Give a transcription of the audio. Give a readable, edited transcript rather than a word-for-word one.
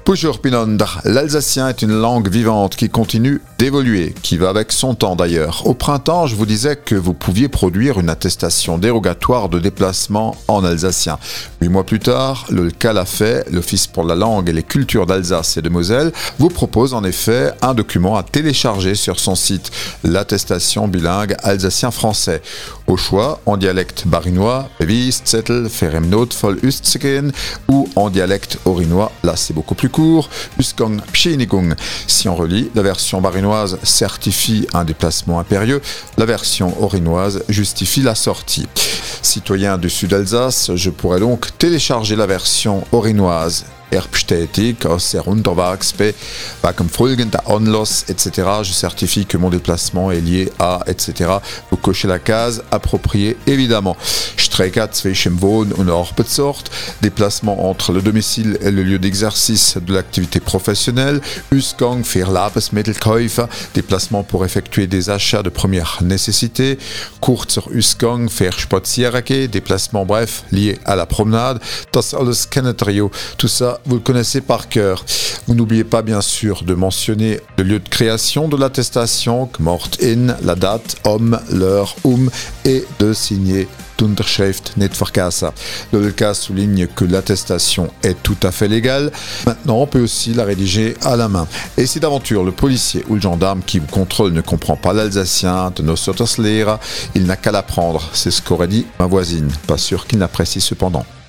Bonjour Pinondre, l'alsacien est une langue vivante qui continue d'évoluer, qui va avec son temps d'ailleurs. Au printemps, je vous disais que vous pouviez produire une attestation dérogatoire de déplacement en alsacien. 8 mois plus tard, le CAL a fait, l'Office pour la langue et les cultures d'Alsace et de Moselle vous propose en effet un document à télécharger sur son site, l'attestation bilingue alsacien-français. Au choix, en dialecte barinois, Beweiszettel für im Notfall auszugehen, ou en dialecte orinois, là c'est beaucoup plus court, Usgang Pschenigung. Si on relit, la version barinoise certifie un déplacement impérieux, la version orinoise justifie la sortie. Citoyen du Sud-Alsace, je pourrais donc télécharger la version orinoise. Bestätigt aus der Unterwegs wegen folgender Anlass, etc. Je certifie que mon déplacement est lié à, etc. Vous cochez la case appropriée, évidemment. Strecke zwischen Wohn- und Arbeitsort, déplacement entre le domicile et le lieu d'exercice de l'activité professionnelle. Ausgang für Lebensmittelkäufe, déplacement pour effectuer des achats de première nécessité. Kurzer Ausgang für Spaziergänge, déplacement bref lié à la promenade. Das alles kennt ihr, tout ça vous le connaissez par cœur. Vous n'oubliez pas bien sûr de mentionner le lieu de création de l'attestation, Gmort in, la date, l'heure, et de signer Unterschrift nicht vergessen. Le cas souligne que l'attestation est tout à fait légale. Maintenant, on peut aussi la rédiger à la main. Et si d'aventure le policier ou le gendarme qui vous contrôle ne comprend pas l'alsacien de nos Sotterslehrer, il n'a qu'à l'apprendre. C'est ce qu'aurait dit ma voisine. Pas sûr qu'il n'apprécie cependant.